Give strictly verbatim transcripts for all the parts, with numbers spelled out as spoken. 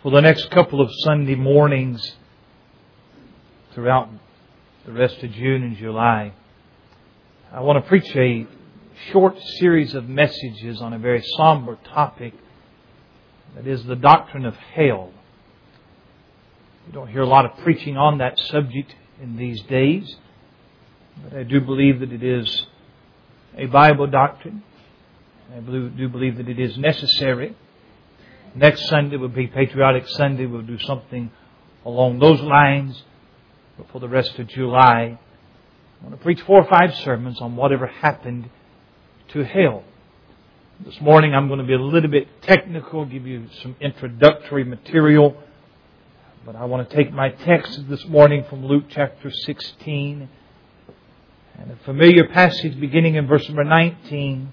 For the next couple of Sunday mornings throughout the rest of June and July, I want to preach a short series of messages on a very somber topic, that is the doctrine of hell. You don't hear a lot of preaching on that subject in these days, but I do believe that it is a Bible doctrine. I do believe that it is necessary. Next Sunday will be Patriotic Sunday. We'll do something along those lines. But for the rest of July, I want to preach four or five sermons on whatever happened to hell. This morning I'm going to be a little bit technical, give you some introductory material. But I want to take my text this morning from Luke chapter sixteen. And a familiar passage beginning in verse number nineteen.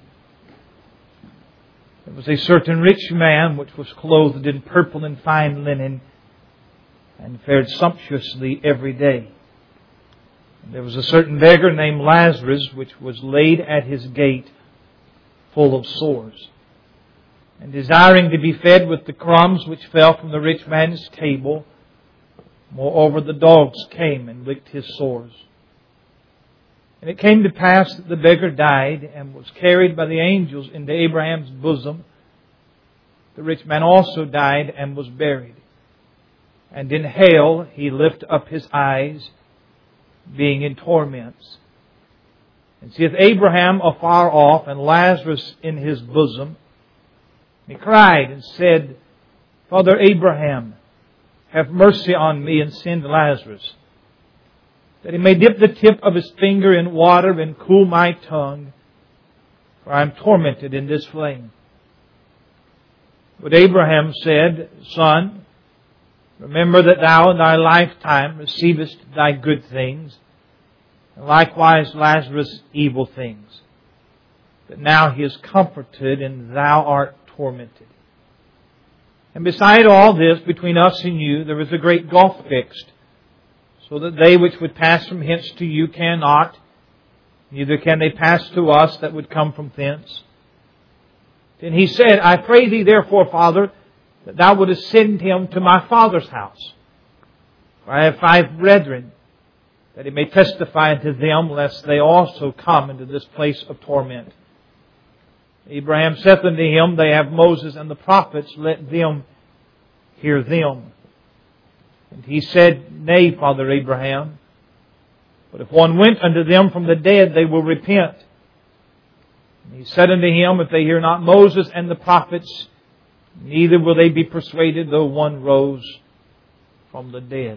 There was a certain rich man which was clothed in purple and fine linen, and fared sumptuously every day. And there was a certain beggar named Lazarus, which was laid at his gate, full of sores, and desiring to be fed with the crumbs which fell from the rich man's table. Moreover, the dogs came and licked his sores. And it came to pass that the beggar died and was carried by the angels into Abraham's bosom. The rich man also died and was buried. And in hell he lifted up his eyes, being in torments, and seeth Abraham afar off, and Lazarus in his bosom. He cried and said, Father Abraham, have mercy on me, and send Lazarus, that he may dip the tip of his finger in water and cool my tongue, for I am tormented in this flame. But Abraham said, Son, remember that thou in thy lifetime receivest thy good things, and likewise Lazarus evil things. But now he is comforted, and thou art tormented. And beside all this, between us and you, there is a great gulf fixed, so that they which would pass from hence to you cannot, neither can they pass to us that would come from thence. Then he said, I pray thee therefore, Father, that thou wouldest send him to my father's house. For I have five brethren, that he may testify unto them, lest they also come into this place of torment. Abraham saith unto him, They have Moses and the prophets, let them hear them. And he said, Nay, Father Abraham, but if one went unto them from the dead, they will repent. And he said unto him, If they hear not Moses and the prophets, neither will they be persuaded, though one rose from the dead.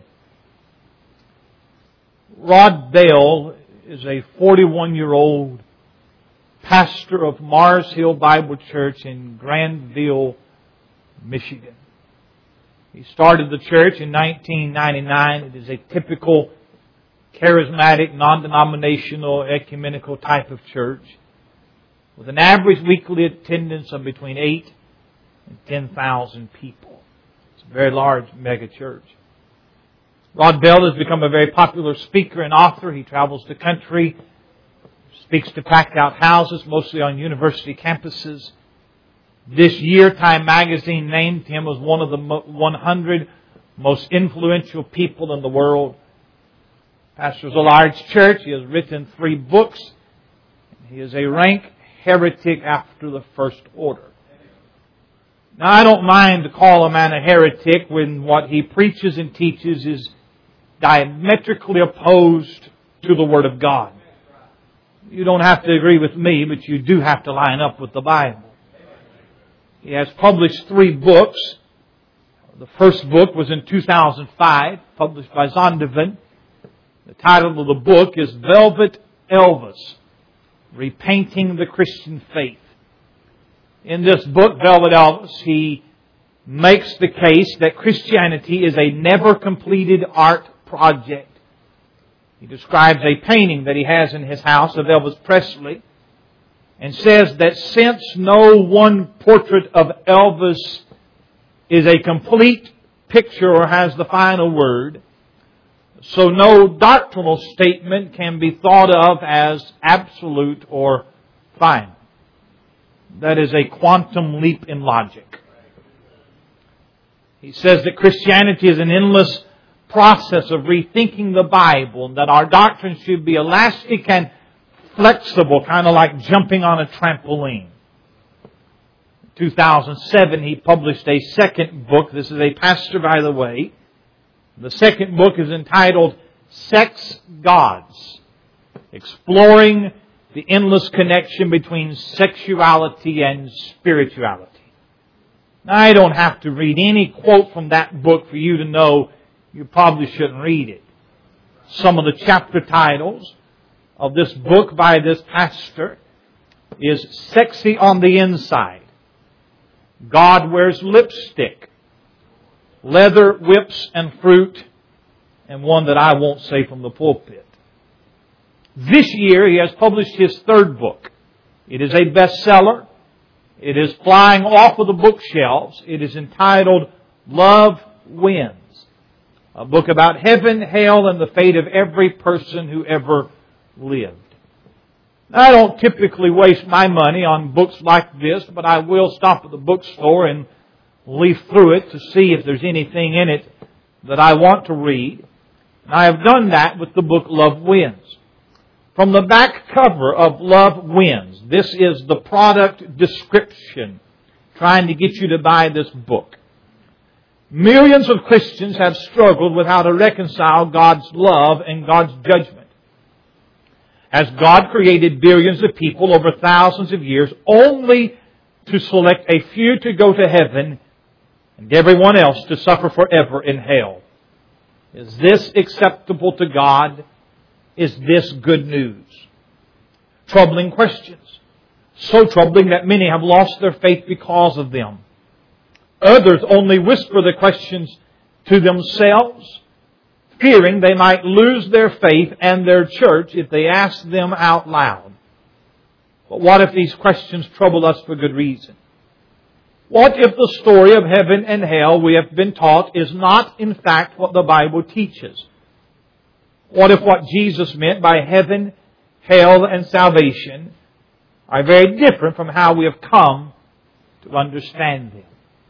Rod Bell is a forty-one-year-old pastor of Mars Hill Bible Church in Grandville, Michigan. He started the church in nineteen ninety-nine. It is a typical charismatic, non-denominational, ecumenical type of church with an average weekly attendance of between eight and ten thousand people. It's a very large mega church. Rod Bell has become a very popular speaker and author. He travels the country, speaks to packed out houses, mostly on university campuses. This year, Time Magazine named him as one of the one hundred most influential people in the world. Pastors a large church. He has written three books. He is a rank heretic after the first order. Now, I don't mind to call a man a heretic when what he preaches and teaches is diametrically opposed to the Word of God. You don't have to agree with me, but you do have to line up with the Bible. He has published three books. The first book was in two thousand five, published by Zondervan. The title of the book is Velvet Elvis, Repainting the Christian Faith. In this book, Velvet Elvis, he makes the case that Christianity is a never completed art project. He describes a painting that he has in his house of Elvis Presley and says that since no one portrait of Elvis is a complete picture or has the final word, so no doctrinal statement can be thought of as absolute or final. That is a quantum leap in logic. He says that Christianity is an endless process of rethinking the Bible, and that our doctrine should be elastic and flexible, kind of like jumping on a trampoline. In two thousand seven, he published a second book. This is a pastor, by the way. The second book is entitled Sex Gods, exploring the endless connection between sexuality and spirituality. Now, I don't have to read any quote from that book for you to know you probably shouldn't read it. Some of the chapter titles of this book by this pastor is Sexy on the Inside, God Wears Lipstick, Leather, Whips, and Fruit, and one that I won't say from the pulpit. This year he has published his third book. It is a bestseller. It is flying off of the bookshelves. It is entitled Love Wins, a book about heaven, hell, and the fate of every person who ever lived. Now, I don't typically waste my money on books like this, but I will stop at the bookstore and leaf through it to see if there's anything in it that I want to read. And I have done that with the book Love Wins. From the back cover of Love Wins, this is the product description trying to get you to buy this book. Millions of Christians have struggled with how to reconcile God's love and God's judgment. As God created billions of people over thousands of years only to select a few to go to heaven and everyone else to suffer forever in hell. Is this acceptable to God? Is this good news? Troubling questions. So troubling that many have lost their faith because of them. Others only whisper the questions to themselves, fearing they might lose their faith and their church if they ask them out loud. But what if these questions trouble us for good reason? What if the story of heaven and hell we have been taught is not in fact what the Bible teaches? What if what Jesus meant by heaven, hell, and salvation are very different from how we have come to understand them?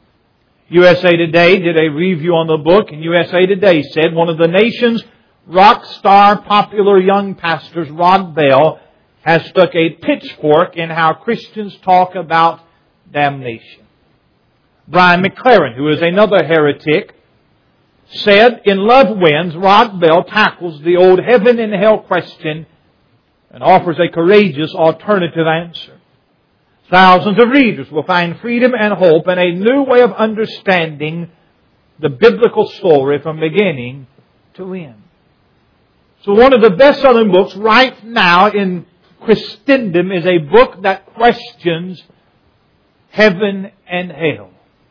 U S A Today did a review on the book, and U S A Today said one of the nation's rock star popular young pastors, Rod Bell, has stuck a pitchfork in how Christians talk about damnation. Brian McLaren, who is another heretic, said, in Love Wins, Rod Bell tackles the old heaven and hell question and offers a courageous alternative answer. Thousands of readers will find freedom and hope and a new way of understanding the biblical story from beginning to end. So one of the best-selling books right now in Christendom is a book that questions heaven and hell.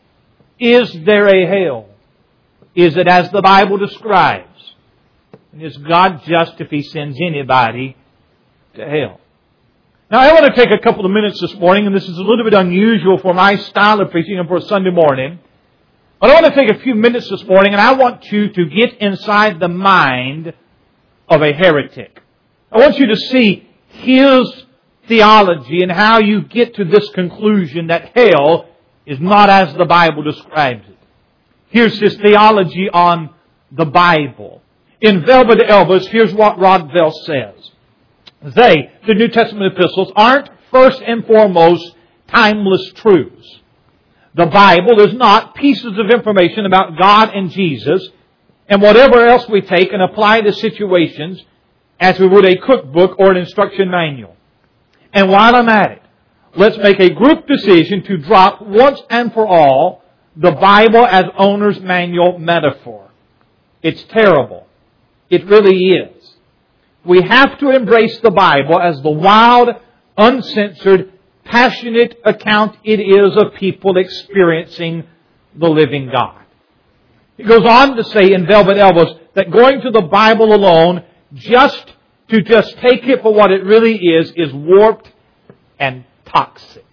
Is there a hell? Is it as the Bible describes? And is God just if He sends anybody to hell? Now, I want to take a couple of minutes this morning, and this is a little bit unusual for my style of preaching and for a Sunday morning. But I want to take a few minutes this morning, and I want you to get inside the mind of a heretic. I want you to see his theology and how you get to this conclusion that hell is not as the Bible describes it. Here's his theology on the Bible. In Velvet Elvis, here's what Rod Bell says. They, the New Testament epistles, aren't first and foremost timeless truths. The Bible is not pieces of information about God and Jesus and whatever else we take and apply to situations as we would a cookbook or an instruction manual. And while I'm at it, let's make a group decision to drop once and for all the Bible as owner's manual metaphor. It's terrible. It really is. We have to embrace the Bible as the wild, uncensored, passionate account it is of people experiencing the living God. It goes on to say in Velvet Elvis that going to the Bible alone, just to just take it for what it really is, is warped and toxic.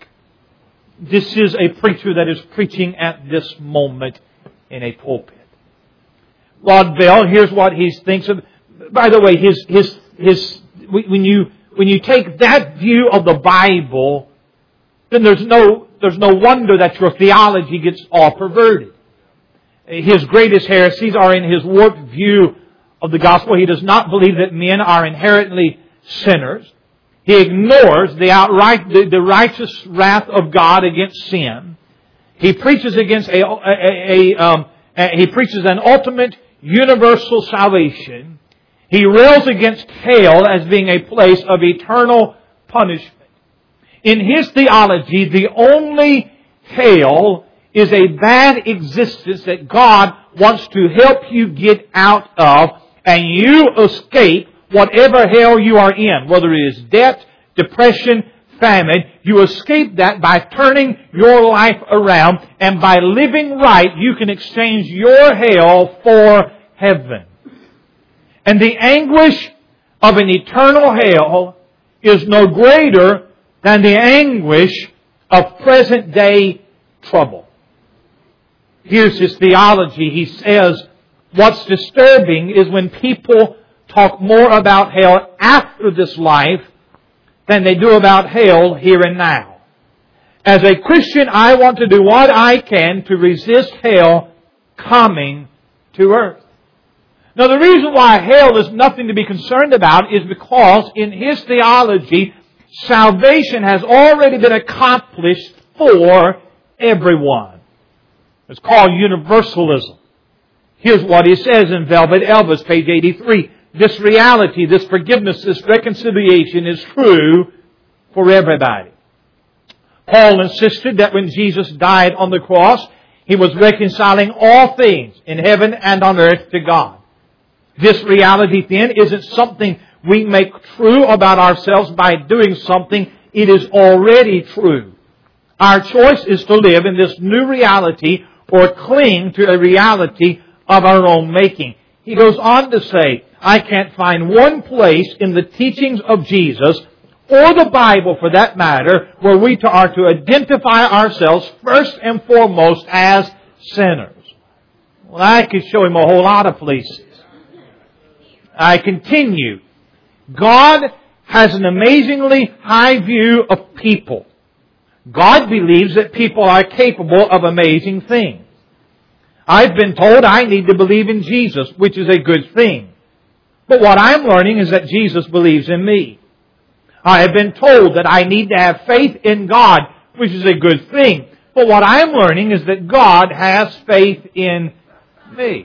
This is a preacher that is preaching at this moment in a pulpit. Rod Bell, here's what he thinks of. By the way, his his his when you when you take that view of the Bible, then there's no there's no wonder that your theology gets all perverted. his greatest heresies are in his warped view of the gospel. He does not believe that men are inherently sinners. He ignores the outright, the, the righteous wrath of God against sin. He preaches against a, a, a, a um, a, he preaches an ultimate universal salvation. He rails against hell as being a place of eternal punishment. In his theology, the only hell is a bad existence that God wants to help you get out of, and you escape whatever hell you are in, whether it is debt, depression, famine. You escape that by turning your life around, and by living right, you can exchange your hell for heaven. And the anguish of an eternal hell is no greater than the anguish of present day trouble. Here's his theology. He says, what's disturbing is when people talk more about hell after this life than they do about hell here and now. As a Christian, I want to do what I can to resist hell coming to earth. Now, the reason why hell is nothing to be concerned about is because in his theology, salvation has already been accomplished for everyone. It's called universalism. Here's what he says in Velvet Elvis, page eighty-three. This reality, this forgiveness, this reconciliation is true for everybody. Paul insisted that when Jesus died on the cross, He was reconciling all things in heaven and on earth to God. This reality then isn't something we make true about ourselves by doing something. It is already true. Our choice is to live in this new reality or cling to a reality of our own making. He goes on to say, I can't find one place in the teachings of Jesus, or the Bible for that matter, where we are to identify ourselves first and foremost as sinners. Well, I could show him a whole lot of places. I continue. God has an amazingly high view of people. God believes that people are capable of amazing things. I've been told I need to believe in Jesus, which is a good thing. But what I'm learning is that Jesus believes in me. I have been told that I need to have faith in God, which is a good thing. But what I'm learning is that God has faith in me.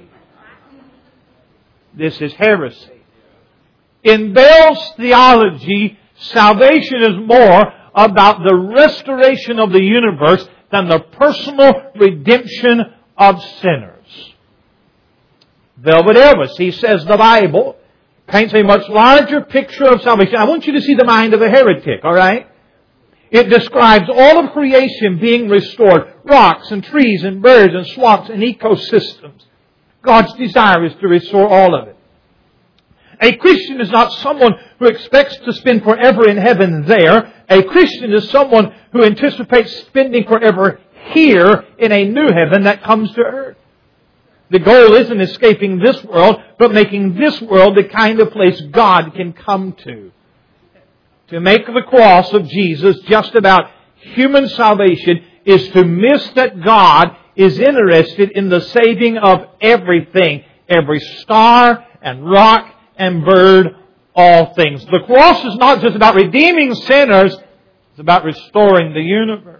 This is heresy. In Bell's theology, salvation is more about the restoration of the universe than the personal redemption of sinners. Velvet Elvis, he says the Bible paints a much larger picture of salvation. I want you to see the mind of a heretic, all right? It describes all of creation being restored. Rocks and trees and birds and swamps and ecosystems. God's desire is to restore all of it. A Christian is not someone who expects to spend forever in heaven there. A Christian is someone who anticipates spending forever here in a new heaven that comes to earth. The goal isn't escaping this world, but making this world the kind of place God can come to. To make the cross of Jesus just about human salvation is to miss that God is interested in the saving of everything. Every star and rock and bird, all things. The cross is not just about redeeming sinners, it's about restoring the universe.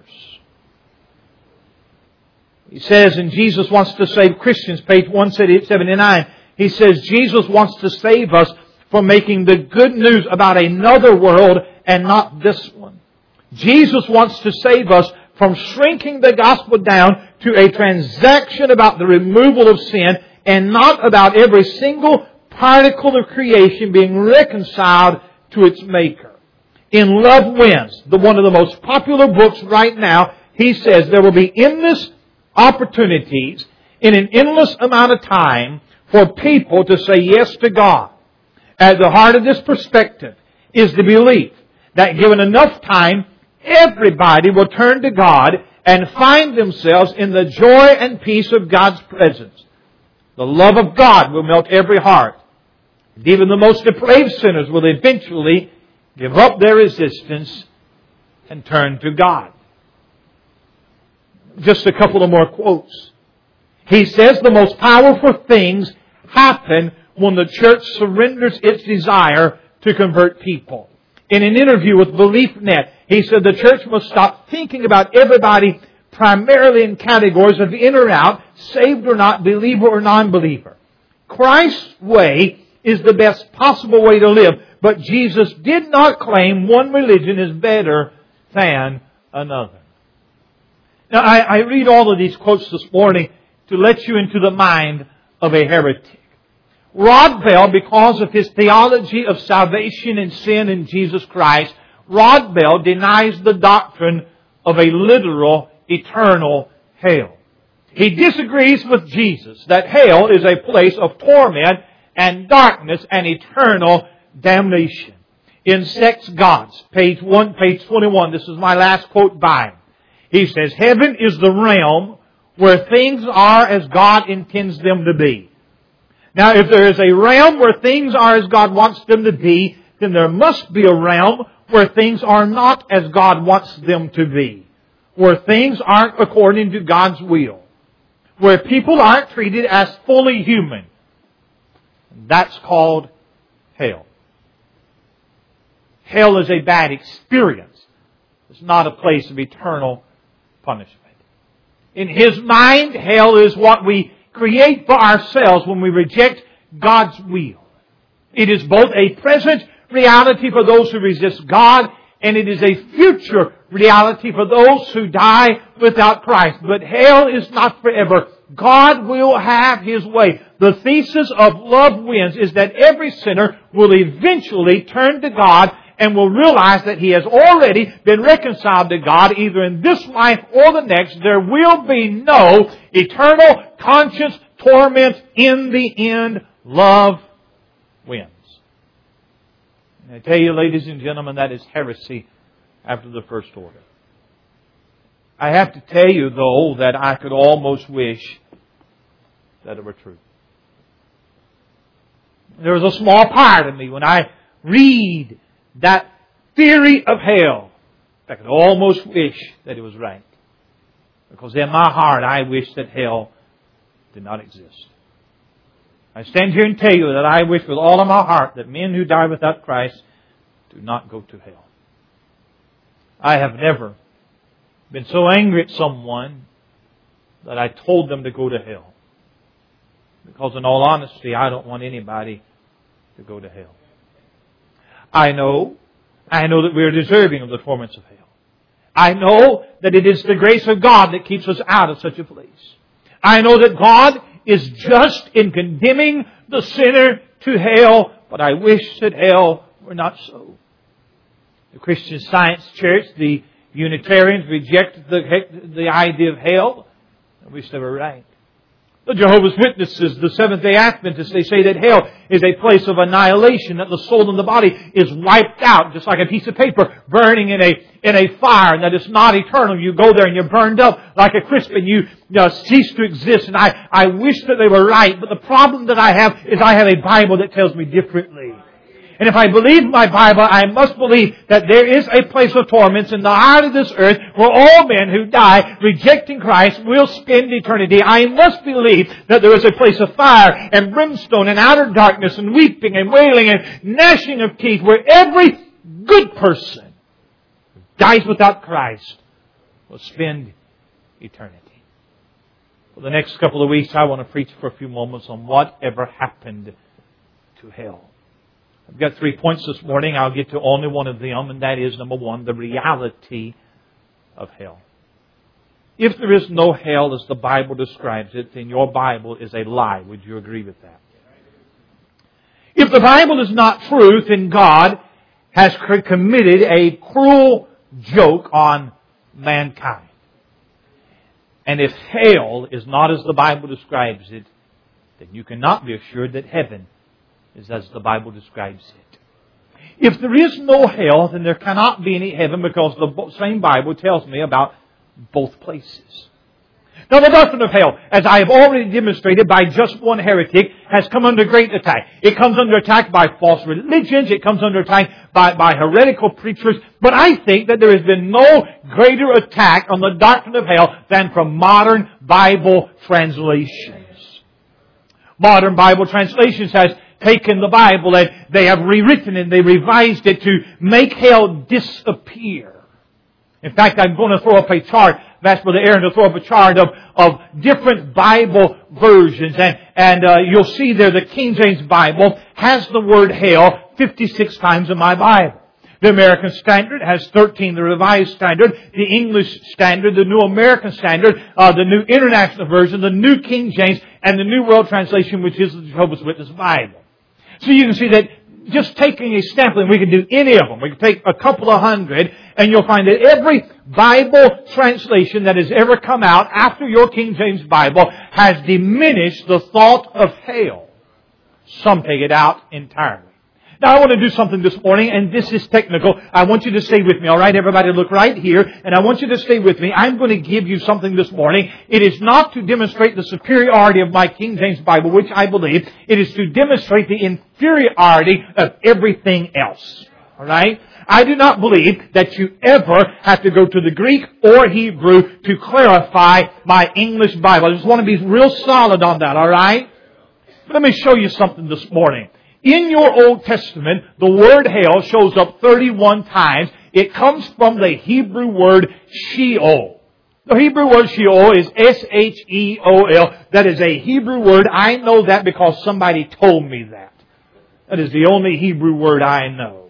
He says, and Jesus wants to save Christians, page one seventy-nine. He says, Jesus wants to save us from making the good news about another world and not this one. Jesus wants to save us from shrinking the gospel down to a transaction about the removal of sin and not about every single particle of creation being reconciled to its Maker. In Love Wins, the one of the most popular books right now, he says there will be endless opportunities in an endless amount of time for people to say yes to God. At the heart of this perspective is the belief that given enough time, everybody will turn to God and find themselves in the joy and peace of God's presence. The love of God will melt every heart. And even the most depraved sinners will eventually give up their resistance and turn to God. Just a couple of more quotes. He says the most powerful things happen when the church surrenders its desire to convert people. In an interview with BeliefNet, he said the church must stop thinking about everybody primarily in categories of in or out, saved or not, believer or non-believer. Christ's way is the best possible way to live, but Jesus did not claim one religion is better than another. Now, I, I read all of these quotes this morning to let you into the mind of a heretic. Rod Bell, because of his theology of salvation and sin in Jesus Christ, Rod Bell denies the doctrine of a literal, eternal hell. He disagrees with Jesus that hell is a place of torment and darkness and eternal damnation. In Sex Gods, page one, page twenty-one, this is my last quote by him. He says, heaven is the realm where things are as God intends them to be. Now, if there is a realm where things are as God wants them to be, then there must be a realm where things are not as God wants them to be. Where things aren't according to God's will. Where people aren't treated as fully human. That's called hell. Hell is a bad experience. It's not a place of eternal punishment. In his mind, hell is what we create for ourselves when we reject God's will. It is both a present reality for those who resist God, and it is a future reality for those who die without Christ. But hell is not forever. God will have His way. The thesis of Love Wins is that every sinner will eventually turn to God and will realize that he has already been reconciled to God either in this life or the next. There will be no eternal conscience torment in the end. Love wins. And I tell you, ladies and gentlemen, that is heresy after the first order. I have to tell you, though, that I could almost wish that it were true. There is a small part of me when I read that theory of hell, I could almost wish that it was right. Because in my heart, I wish that hell did not exist. I stand here and tell you that I wish with all of my heart that men who die without Christ do not go to hell. I have never been so angry at someone that I told them to go to hell. Because in all honesty, I don't want anybody to go to hell. I know, I know that we are deserving of the torments of hell. I know that it is the grace of God that keeps us out of such a place. I know that God is just in condemning the sinner to hell, but I wish that hell were not so. The Christian Science Church, the Unitarians, reject the, the idea of hell. I wish they were right. The Jehovah's Witnesses, the Seventh-day Adventists, they say that hell is a place of annihilation, that the soul and the body is wiped out, just like a piece of paper burning in a in a fire, and that it's not eternal. You go there and you're burned up like a crisp, and you, you know, cease to exist. And I, I wish that they were right, but the problem that I have is I have a Bible that tells me differently. And if I believe my Bible, I must believe that there is a place of torments in the heart of this earth where all men who die rejecting Christ will spend eternity. I must believe that there is a place of fire and brimstone and outer darkness and weeping and wailing and gnashing of teeth where every good person who dies without Christ will spend eternity. For the next couple of weeks, I want to preach for a few moments on whatever happened to hell. I've got three points this morning. I'll get to only one of them, and that is, number one, the reality of hell. If there is no hell as the Bible describes it, then your Bible is a lie. Would you agree with that? If the Bible is not truth, then God has committed a cruel joke on mankind. And if hell is not as the Bible describes it, then you cannot be assured that heaven is as the Bible describes it. If there is no hell, then there cannot be any heaven, because the same Bible tells me about both places. Now, the doctrine of hell, as I have already demonstrated by just one heretic, has come under great attack. It comes under attack by false religions. It comes under attack by, by heretical preachers. But I think that there has been no greater attack on the doctrine of hell than from modern Bible translations. Modern Bible translations has taken the Bible and they have rewritten it, they revised it to make hell disappear. In fact, I'm going to throw up a chart. I've asked Brother Aaron to throw up a chart of, of different Bible versions. And, and uh, you'll see there the King James Bible has the word hell fifty-six times in my Bible. The American Standard has thirteen, the Revised Standard, the English Standard, the New American Standard, uh, the New International Version, the New King James, and the New World Translation, which is the Jehovah's Witness Bible. So you can see that just taking a sampling, we can do any of them. We can take a couple of hundred, and you'll find that every Bible translation that has ever come out after your King James Bible has diminished the thought of hell. Some take it out entirely. Now I want to do something this morning, and this is technical. I want you to stay with me, alright? Everybody look right here, and I want you to stay with me. I'm going to give you something this morning. It is not to demonstrate the superiority of my King James Bible, which I believe. It is to demonstrate the inferiority of everything else. Alright? I do not believe that you ever have to go to the Greek or Hebrew to clarify my English Bible. I just want to be real solid on that, alright? Let me show you something this morning. In your Old Testament, the word hell shows up thirty-one times. It comes from the Hebrew word Sheol. The Hebrew word Sheol is S H E O L. That is a Hebrew word. I know that because somebody told me that. That is the only Hebrew word I know.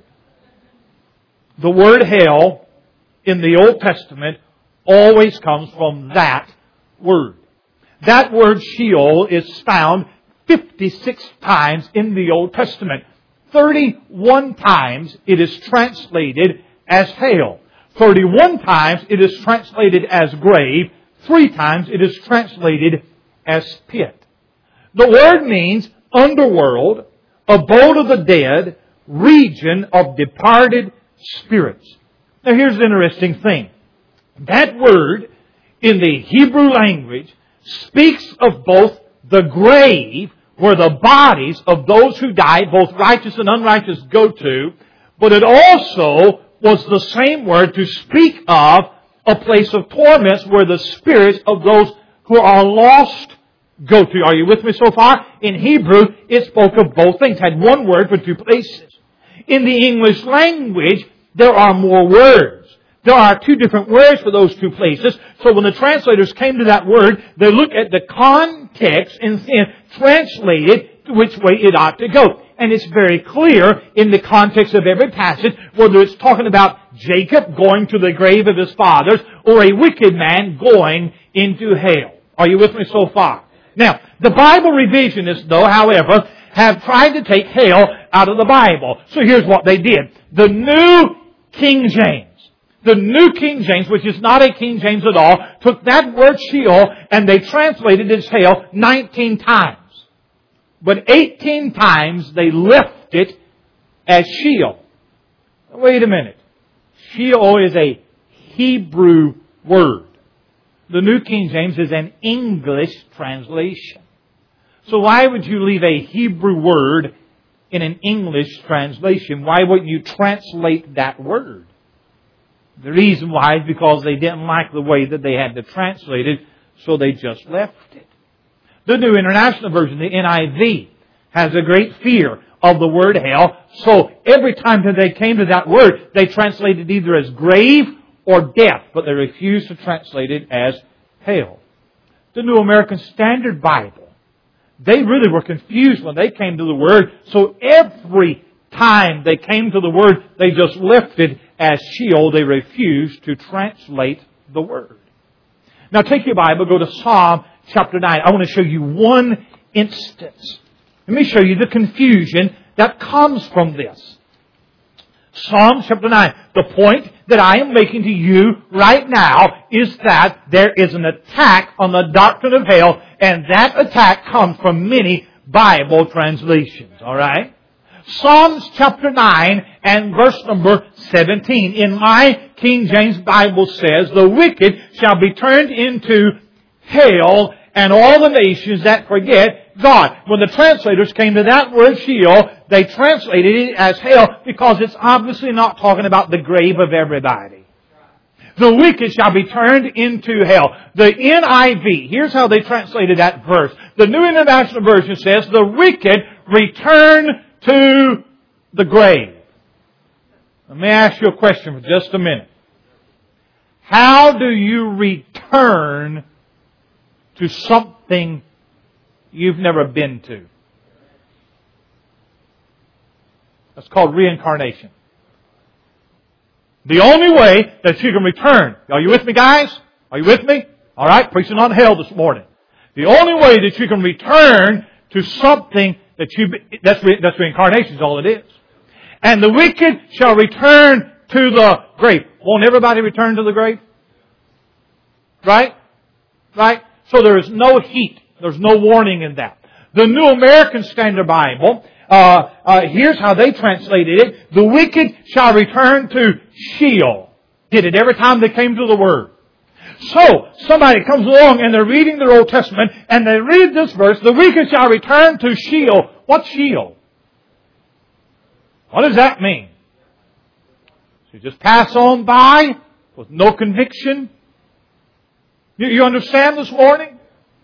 The word hell in the Old Testament always comes from that word. That word Sheol is found fifty-six times in the Old Testament. thirty-one times it is translated as hell. thirty-one times it is translated as grave. Three times it is translated as pit. The word means underworld, abode of the dead, region of departed spirits. Now here's the interesting thing. That word in the Hebrew language speaks of both the grave, where the bodies of those who died, both righteous and unrighteous, go to, but it also was the same word to speak of a place of torments where the spirits of those who are lost go to. Are you with me so far? In Hebrew, it spoke of both things. It had one word for two places. In the English language, there are more words. There are two different words for those two places. So when the translators came to that word, they look at the context and, and translate it to which way it ought to go. And it's very clear in the context of every passage, whether it's talking about Jacob going to the grave of his fathers or a wicked man going into hell. Are you with me so far? Now, the Bible revisionists, though, however, have tried to take hell out of the Bible. So here's what they did. The New King James. The New King James, which is not a King James at all, took that word Sheol and they translated it as hell nineteen times. But eighteen times they left it as Sheol. Wait a minute. Sheol is a Hebrew word. The New King James is an English translation. So why would you leave a Hebrew word in an English translation? Why wouldn't you translate that word? The reason why is because they didn't like the way that they had to translate it, so they just left it. The New International Version, the N I V, has a great fear of the word hell, so every time that they came to that word, they translated either as grave or death, but they refused to translate it as hell. The New American Standard Bible, they really were confused when they came to the word, so every time they came to the word, they just left it as Sheol. They refused to translate the word. Now take your Bible, go to Psalm chapter nine. I want to show you one instance. Let me show you the confusion that comes from this. Psalm chapter nine. The point that I am making to you right now is that there is an attack on the doctrine of hell, and that attack comes from many Bible translations. Alright? Psalms chapter nine and verse number seventeen. In my King James Bible says, the wicked shall be turned into hell and all the nations that forget God. When the translators came to that word Sheol, they translated it as hell because it's obviously not talking about the grave of everybody. The wicked shall be turned into hell. The N I V, here's how they translated that verse. The New International Version says, the wicked return to the grave. Let me ask you a question for just a minute. How do you return to something you've never been to? That's called reincarnation. The only way that you can return. Are you with me, guys? Are you with me? All right, preaching on hell this morning. The only way that you can return to something that you that's that's reincarnation is all it is. And the wicked shall return to the grave. Won't everybody return to the grave? Right? Right? So there is no heat. There's no warning in that. The New American Standard Bible, uh, uh, here's how they translated it. The wicked shall return to Sheol. Did it every time they came to the Word. So, somebody comes along and they're reading their Old Testament and they read this verse, the wicked shall return to Sheol. What's Sheol? What does that mean? So you just pass on by with no conviction? You, you understand this morning?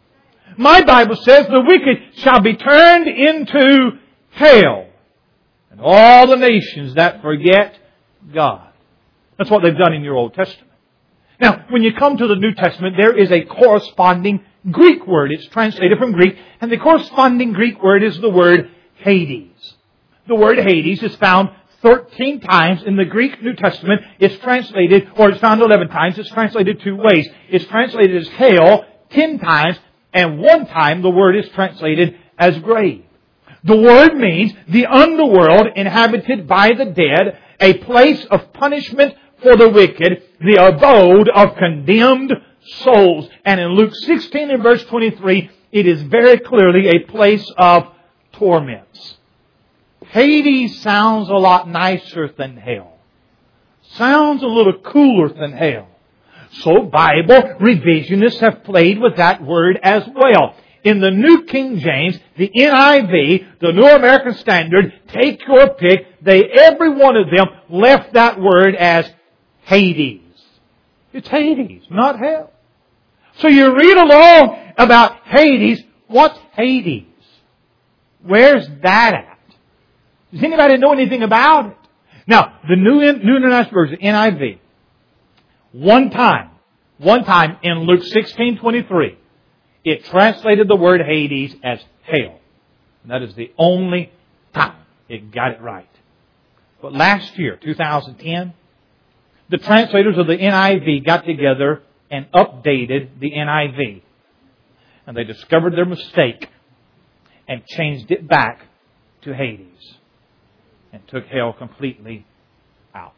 My Bible says the wicked shall be turned into hell, and all the nations that forget God. That's what they've done in your Old Testament. Now, when you come to the New Testament, there is a corresponding Greek word. It's translated from Greek, and the corresponding Greek word is the word Hades. The word Hades is found thirteen times in the Greek New Testament. It's translated, or it's found eleven times. It's translated two ways. It's translated as hell ten times, and one time the word is translated as grave. The word means the underworld inhabited by the dead, a place of punishment for the wicked, the abode of condemned souls. And in Luke sixteen and verse twenty-three, it is very clearly a place of torments. Hades sounds a lot nicer than hell. Sounds a little cooler than hell. So Bible revisionists have played with that word as well. In the New King James, the N I V, the New American Standard, take your pick, they, every one of them left that word as Hades. It's Hades, not hell. So you read along about Hades. What's Hades? Where's that at? Does anybody know anything about it? Now, the New, New International Version, N I V, one time, one time in Luke sixteen twenty-three, it translated the word Hades as hell. And that is the only time it got it right. But last year, two thousand ten, the translators of the N I V got together and updated the N I V. And they discovered their mistake and changed it back to Hades. And took hell completely out.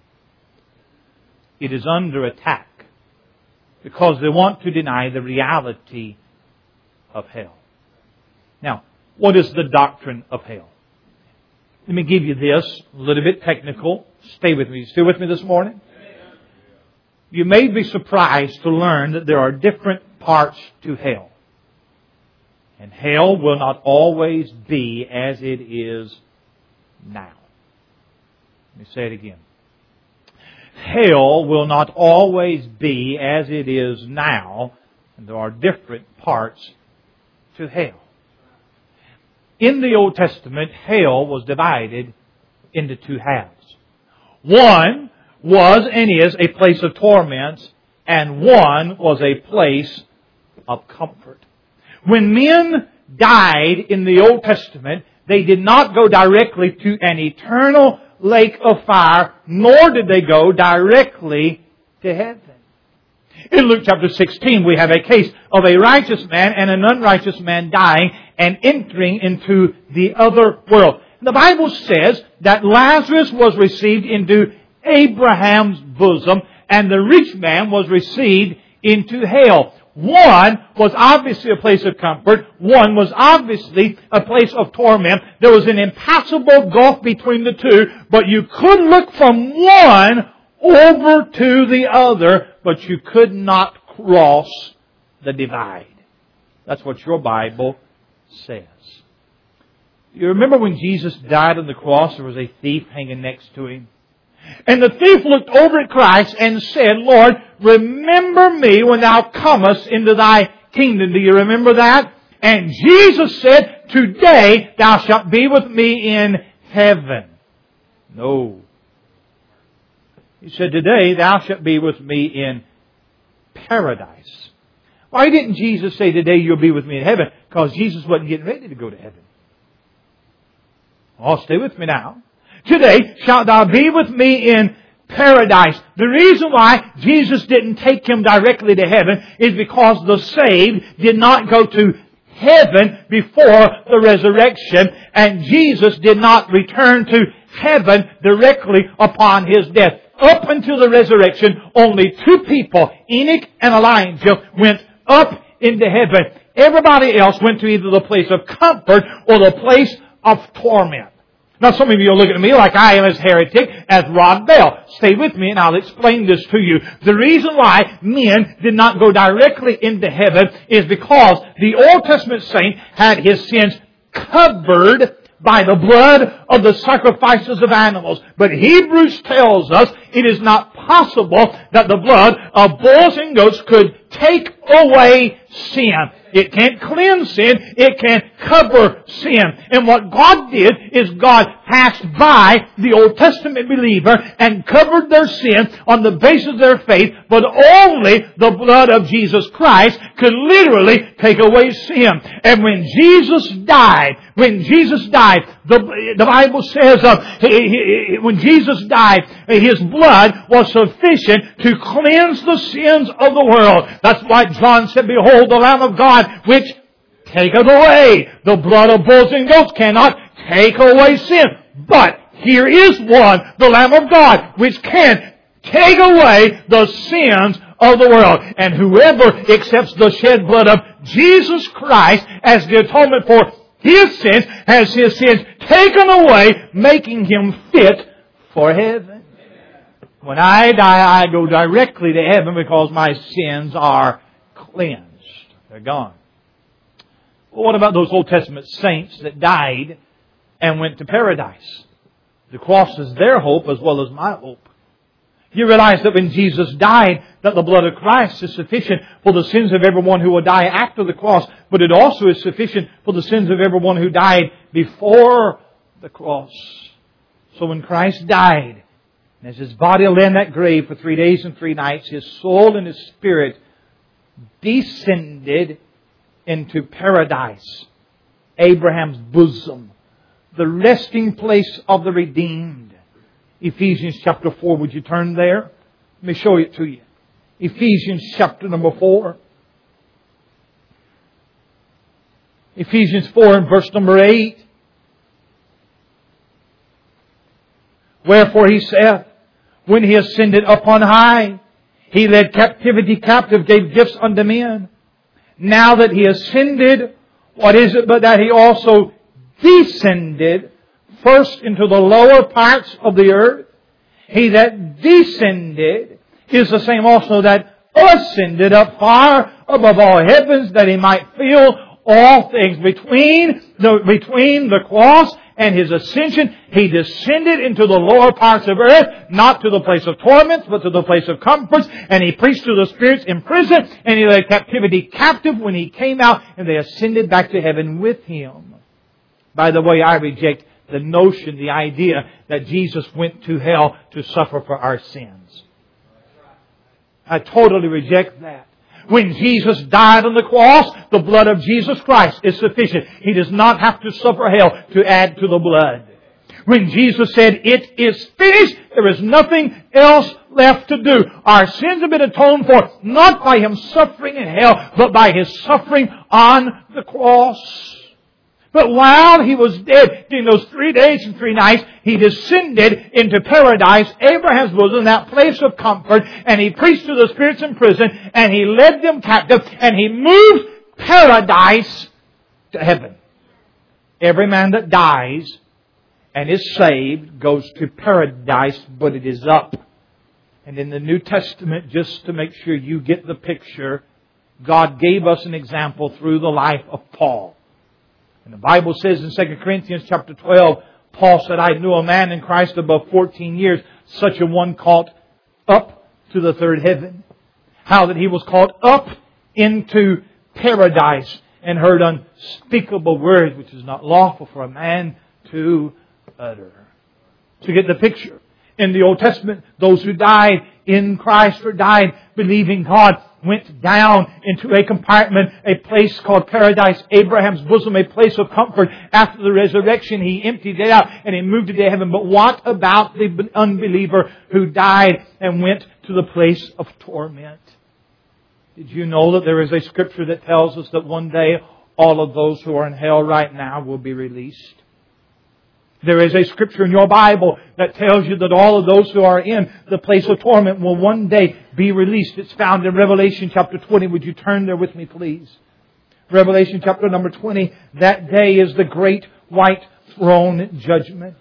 It is under attack because they want to deny the reality of hell. Now, what is the doctrine of hell? Let me give you this, a little bit technical. Stay with me. You still with me this morning? You may be surprised to learn that there are different parts to hell. And hell will not always be as it is now. Let me say it again. Hell will not always be as it is now, and there are different parts to hell. In the Old Testament, hell was divided into two halves. One was and is a place of torments, and one was a place of comfort. When men died in the Old Testament, they did not go directly to an eternal lake of fire, nor did they go directly to heaven. In Luke chapter sixteen, we have a case of a righteous man and an unrighteous man dying and entering into the other world. The Bible says that Lazarus was received into Abraham's bosom, and the rich man was received into hell. One was obviously a place of comfort. One was obviously a place of torment. There was an impassable gulf between the two, but you could look from one over to the other, but you could not cross the divide. That's what your Bible says. You remember when Jesus died on the cross, there was a thief hanging next to Him? And the thief looked over at Christ and said, Lord, remember me when Thou comest into Thy kingdom. Do you remember that? And Jesus said, today thou shalt be with me in heaven. No. He said, today thou shalt be with me in paradise. Why didn't Jesus say, today you'll be with me in heaven? Because Jesus wasn't getting ready to go to heaven. Oh, stay with me now. Today shalt thou be with me in paradise. The reason why Jesus didn't take him directly to heaven is because the saved did not go to heaven before the resurrection, and Jesus did not return to heaven directly upon His death. Up until the resurrection, only two people, Enoch and Elijah, went up into heaven. Everybody else went to either the place of comfort or the place of torment. Now some of you are looking at me like I am as heretic as Rod Bell. Stay with me and I'll explain this to you. The reason why men did not go directly into heaven is because the Old Testament saint had his sins covered by the blood of the sacrifices of animals. But Hebrews tells us it is not possible that the blood of bulls and goats could take away sin. It can't cleanse sin. It can cover sin. And what God did is God passed by the Old Testament believer and covered their sin on the basis of their faith. But only the blood of Jesus Christ could literally take away sin. And when Jesus died, when Jesus died, the, the Bible says uh, he, he, when Jesus died, His blood was sufficient to cleanse the sins of the world. That's why John said, behold the Lamb of God, which taketh away. The blood of bulls and goats cannot take away sin. But here is one, the Lamb of God, which can take away the sins of the world. And whoever accepts the shed blood of Jesus Christ as the atonement for his sins, has his sins taken away, making him fit for heaven. When I die, I go directly to heaven because my sins are cleansed. They're gone. Well, what about those Old Testament saints that died and went to paradise? The cross is their hope as well as my hope. You realize that when Jesus died, that the blood of Christ is sufficient for the sins of everyone who will die after the cross, but it also is sufficient for the sins of everyone who died before the cross. So when Christ died, and as His body lay in that grave for three days and three nights, His soul and His spirit descended into paradise, Abraham's bosom, the resting place of the redeemed. Ephesians chapter four, would you turn there? Let me show it to you. Ephesians chapter number four. Ephesians four and verse number eight. Wherefore He saith, when He ascended up on high, He led captivity captive, gave gifts unto men. Now that He ascended, what is it but that He also descended first into the lower parts of the earth? He that descended is the same also that ascended up far above all heavens, that He might fill all things. Between the, between the cross and His ascension, He descended into the lower parts of earth, not to the place of torments, but to the place of comforts. And He preached to the spirits in prison, and He led captivity captive when He came out, and they ascended back to heaven with Him. By the way, I reject the notion, the idea that Jesus went to hell to suffer for our sins. I totally reject that. When Jesus died on the cross, the blood of Jesus Christ is sufficient. He does not have to suffer hell to add to the blood. When Jesus said, it is finished, there is nothing else left to do. Our sins have been atoned for, not by Him suffering in hell, but by His suffering on the cross. But while He was dead, during those three days and three nights, He descended into paradise, Abraham's bosom, that place of comfort, and He preached to the spirits in prison, and He led them captive, and He moved paradise to heaven. Every man that dies and is saved goes to paradise, but it is up. And in the New Testament, just to make sure you get the picture, God gave us an example through the life of Paul. And the Bible says in Second Corinthians chapter twelve, Paul said, I knew a man in Christ above fourteen years, such a one caught up to the third heaven. How that He was caught up into paradise and heard unspeakable words which is not lawful for a man to utter. To get the picture. In the Old Testament, those who died in Christ or died believing God went down into a compartment, a place called paradise, Abraham's bosom, a place of comfort. After the resurrection, He emptied it out and He moved it to heaven. But what about the unbeliever who died and went to the place of torment? Did you know that there is a scripture that tells us that one day all of those who are in hell right now will be released? There is a scripture in your Bible that tells you that all of those who are in the place of torment will one day be released. It's found in Revelation chapter twenty. Would you turn there with me, please? Revelation chapter number twenty. That day is the great white throne judgment.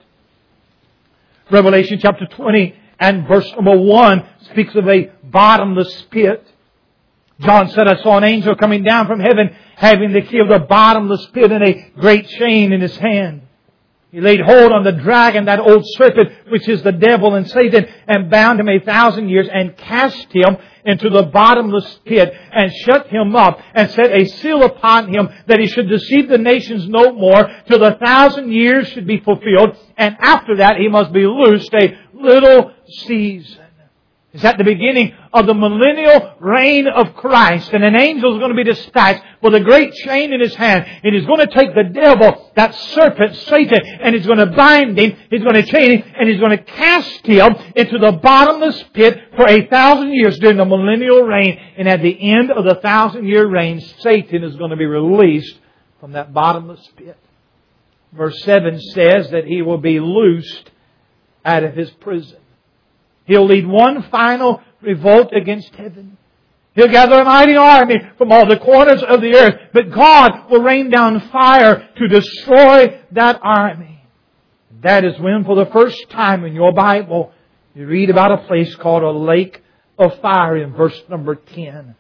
Revelation chapter twenty and verse number one speaks of a bottomless pit. John said, I saw an angel coming down from heaven having the key of the bottomless pit and a great chain in his hand. He laid hold on the dragon, that old serpent, which is the devil and Satan, and bound him a thousand years and cast him into the bottomless pit and shut him up and set a seal upon him that he should deceive the nations no more till the thousand years should be fulfilled. And after that he must be loosed a little season. It's at the beginning of the millennial reign of Christ. And an angel is going to be dispatched with a great chain in his hand. And he's going to take the devil, that serpent, Satan, and he's going to bind him. He's going to chain him. And he's going to cast him into the bottomless pit for a thousand years during the millennial reign. And at the end of the thousand year reign, Satan is going to be released from that bottomless pit. Verse seven says that he will be loosed out of his prison. He'll lead one final revolt against heaven. He'll gather a mighty army from all the corners of the earth. But God will rain down fire to destroy that army. That is when, for the first time in your Bible, you read about a place called a lake of fire in verse number ten.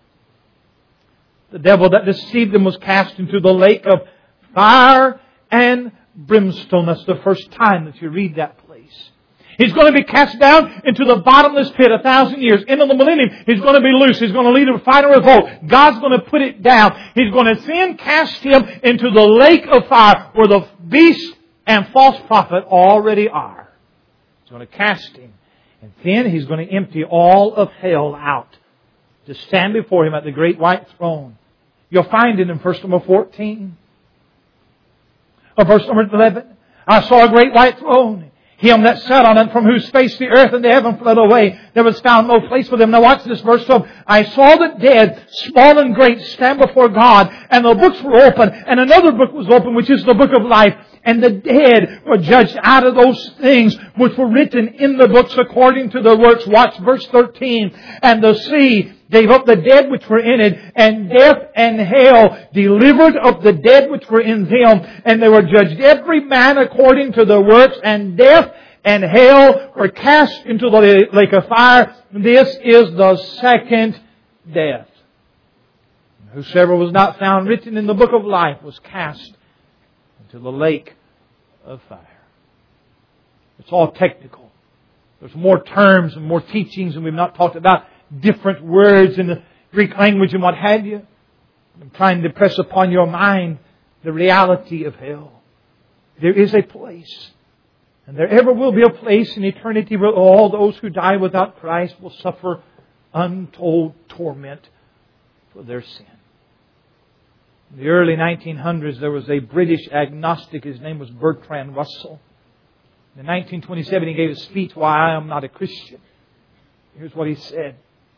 The devil that deceived them was cast into the lake of fire and brimstone. That's the first time that you read that place. He's going to be cast down into the bottomless pit a thousand years. Into the millennium, He's going to be loose. He's going to lead a final revolt. God's going to put it down. He's going to then cast him into the lake of fire where the beast and false prophet already are. He's going to cast him. And then He's going to empty all of hell out to stand before Him at the great white throne. You'll find it in verse number fourteen. Or verse number eleven. I saw a great white throne. Him that sat on it, from whose face the earth and the heaven fled away. There was found no place for them. Now watch this, verse twelve. I saw the dead, small and great, stand before God, and the books were open, and another book was open, which is the book of life. And the dead were judged out of those things which were written in the books according to their works. Watch verse thirteen. And the sea gave up the dead which were in it, and death and hell delivered up the dead which were in them. And they were judged every man according to their works, and death and hell were cast into the lake of fire. This is the second death. Whosoever was not found written in the book of life was cast into the lake of fire. It's all technical. There's more terms and more teachings, and we've not talked about different words in the Greek language and what have you. I'm trying to press upon your mind the reality of hell. There is a place, and there ever will be a place in eternity where all those who die without Christ will suffer untold torment for their sin. In the early nineteen hundreds, there was a British agnostic. His name was Bertrand Russell. In nineteen twenty-seven, he gave a speech, Why I Am Not a Christian. Here's what he said.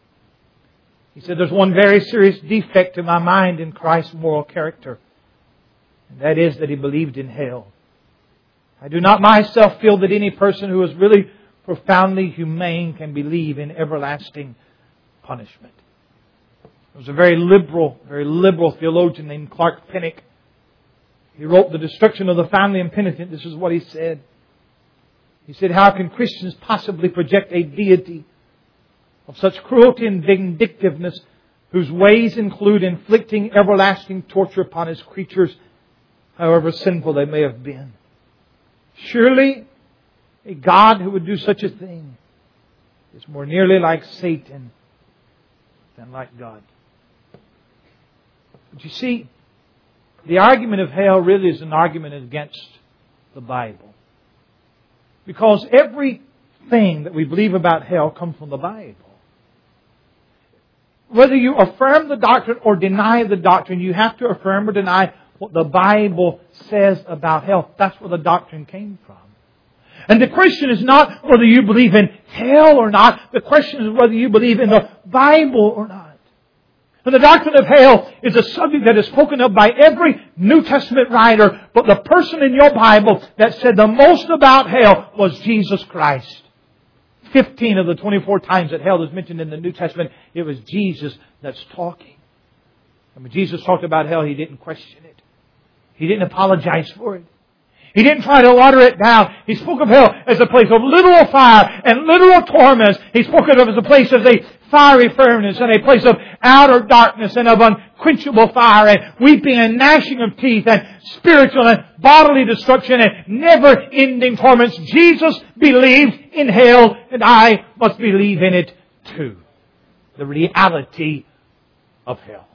He said, there's one very serious defect in my mind in Christ's moral character. And that is that he believed in hell. I do not myself feel that any person who is really profoundly humane can believe in everlasting punishment. There was a very liberal, very liberal theologian named Clark Pinnock. He wrote The Destruction of the Family Impenitent. This is what he said. He said, how can Christians possibly project a deity of such cruelty and vindictiveness, whose ways include inflicting everlasting torture upon His creatures, however sinful they may have been? Surely, a God who would do such a thing is more nearly like Satan than like God. But you see, the argument of hell really is an argument against the Bible. Because everything that we believe about hell comes from the Bible. Whether you affirm the doctrine or deny the doctrine, you have to affirm or deny what the Bible says about hell. That's where the doctrine came from. And the question is not whether you believe in hell or not. The question is whether you believe in the Bible or not. And the doctrine of hell is a subject that is spoken of by every New Testament writer. But the person in your Bible that said the most about hell was Jesus Christ. Fifteen of the twenty-four times that hell is mentioned in the New Testament, it was Jesus that's talking. And when Jesus talked about hell, He didn't question it. He didn't apologize for it. He didn't try to water it down. He spoke of hell as a place of literal fire and literal torments. He spoke of it as a place of a fiery furnace and a place of outer darkness and of unquenchable fire and weeping and gnashing of teeth and spiritual and bodily destruction and never-ending torments. Jesus believed in hell, and I must believe in it too. The reality of hell.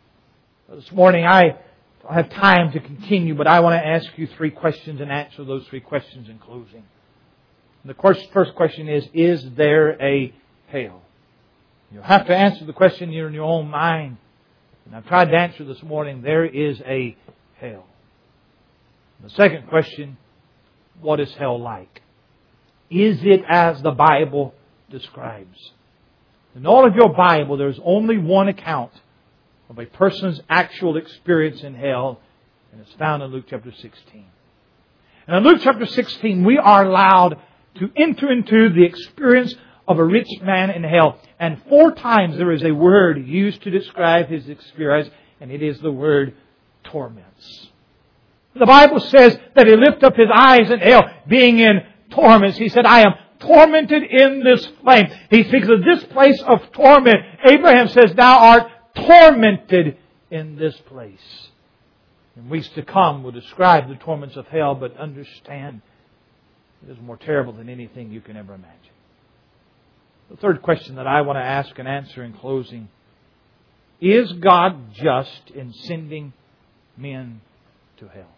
This morning I don't have time to continue, but I want to ask you three questions and answer those three questions in closing. The first question is, is there a hell? You'll have to answer the question in your own mind. And I've tried to answer this morning, there is a hell. The second question, what is hell like? Is it as the Bible describes? In all of your Bible, there's only one account of a person's actual experience in hell, and it's found in Luke chapter sixteen. And in Luke chapter sixteen, we are allowed to enter into the experience of a rich man in hell. And four times there is a word used to describe his experience, and it is the word torments. The Bible says that he lifted up his eyes in hell, being in torments. He said, I am tormented in this flame. He speaks of this place of torment. Abraham says, thou art tormented in this place. In weeks to come, we'll describe the torments of hell, but understand it is more terrible than anything you can ever imagine. The third question that I want to ask and answer in closing, is God just in sending men to hell?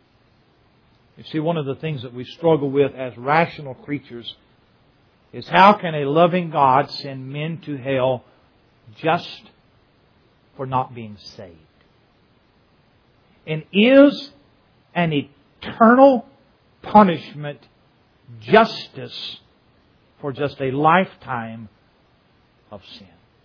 You see, one of the things that we struggle with as rational creatures is how can a loving God send men to hell just for not being saved? And is an eternal punishment justice for just a lifetime of sin?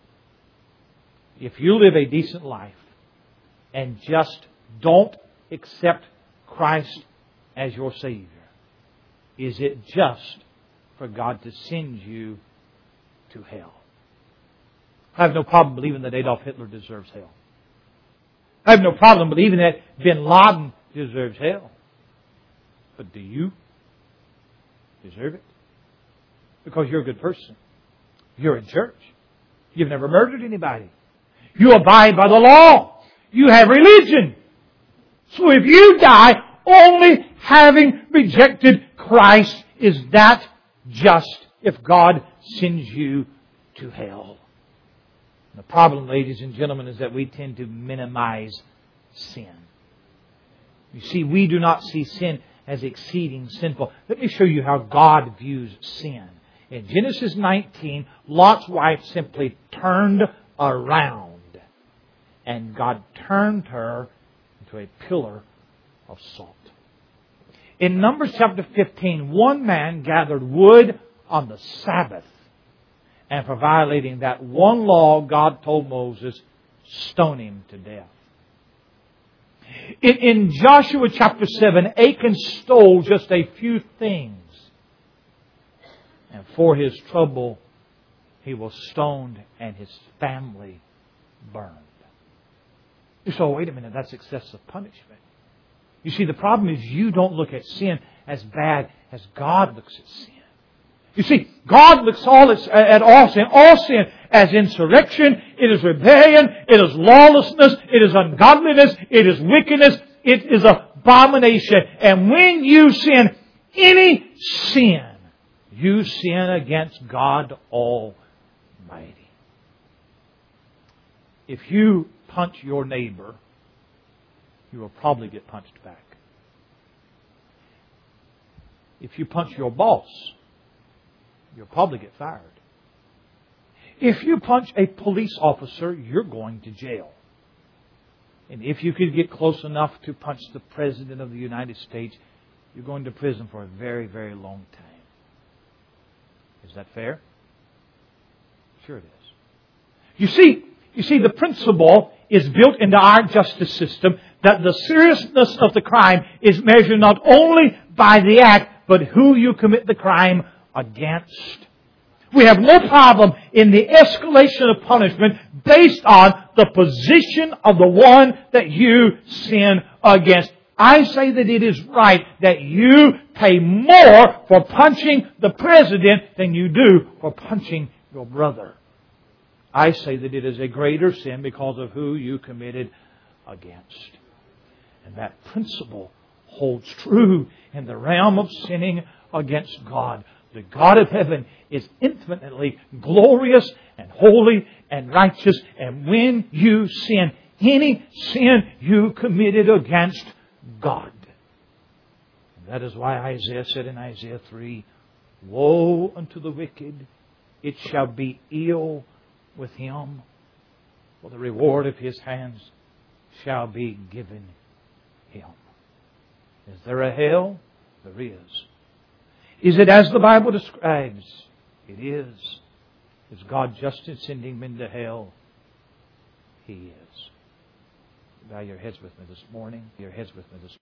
If you live a decent life and just don't accept Christ as your Savior, is it just for God to send you to hell? I have no problem believing that Adolf Hitler deserves hell. I have no problem believing that Bin Laden deserves hell. But do you deserve it? Because you're a good person. You're in church. You've never murdered anybody. You abide by the law. You have religion. So if you die only having rejected Christ, is that just if God sends you to hell? The problem, ladies and gentlemen, is that we tend to minimize sin. You see, we do not see sin as exceeding sinful. Let me show you how God views sin. In Genesis nineteen, Lot's wife simply turned around, and God turned her into a pillar of salt. In Numbers chapter fifteen, one man gathered wood on the Sabbath, and for violating that one law, God told Moses, stone him to death. In, in Joshua chapter seven, Achan stole just a few things, and for his trouble, he was stoned and his family burned. You say, oh, wait a minute, that's excessive punishment. You see, the problem is you don't look at sin as bad as God looks at sin. You see, God looks all at, at all sin, all sin as insurrection, it is rebellion, it is lawlessness, it is ungodliness, it is wickedness, it is abomination. And when you sin, any sin, you sin against God Almighty. If you punch your neighbor, you will probably get punched back. If you punch your boss, you'll probably get fired. If you punch a police officer, you're going to jail. And if you could get close enough to punch the President of the United States, you're going to prison for a very, very long time. Is that fair? Sure it is. You see, you see, the principle is built into our justice system that the seriousness of the crime is measured not only by the act, but who you commit the crime against. We have no problem in the escalation of punishment based on the position of the one that you sin against. I say that it is right that you pay more for punching the President than you do for punching your brother. I say that it is a greater sin because of who you committed against. And that principle holds true in the realm of sinning against God. The God of heaven is infinitely glorious and holy and righteous. And when you sin, any sin you committed against God. And that is why Isaiah said in Isaiah three, woe unto the wicked, it shall be ill with him, for the reward of his hands shall be given him. Is there a hell? There is. Is it as the Bible describes? It is. Is God just in sending men to hell? He is. Bow your heads with me this morning. Your heads with me this morning.